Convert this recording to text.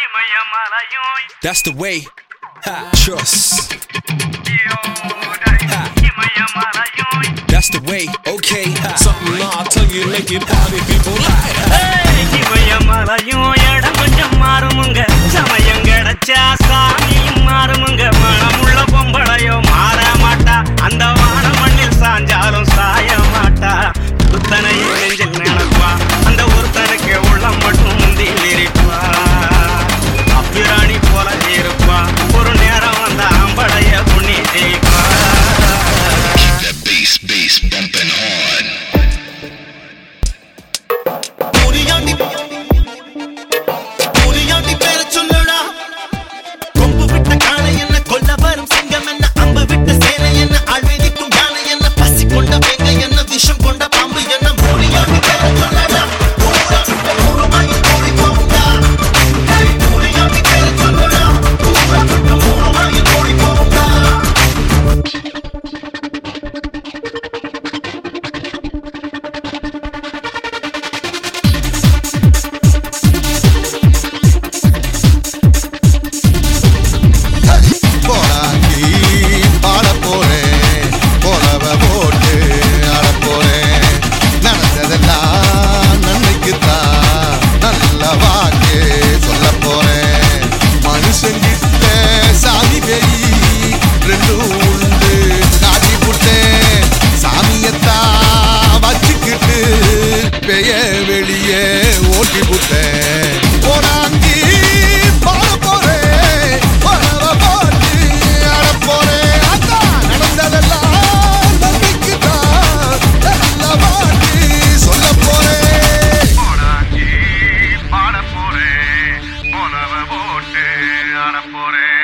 That's the way. Ha, trust. Ha. That's the way. Okay. Ha. Something I'll tell you, make it party people like. இடம் கொஞ்சம் மாறுமுங்க சமயம் கிடைச்சா சாமியும் மாறுமுங்க மனமுள்ள பொம்பளையோ மாற மாட்டா அந்த வான மண்ணில் சாஞ்சாலும் சாய மாட்டா புத்தனையே நெஞ்சில் நினைப்பா அந்த ஒருத்தனுக்கு உள்ளம் மட்டும் முந்தி விரிப்பா அப்பிராணி போல இருப்பா ஒரு நேரம் வந்த ஆம்பளைய புண்ணி ஜெயிப்பா. That bass bumping hard. வெளியே ஓட்டி புட்டேன் போனாங்கி பாட போறேன் போட்டு ஆட போறேன் அதான் நடந்ததெல்லாம் நம்பிக்கைதான் நல்லவாட்டி சொல்ல போறேன் போனாங்கி பாட போறேன் போட்டு ஆட போறேன்.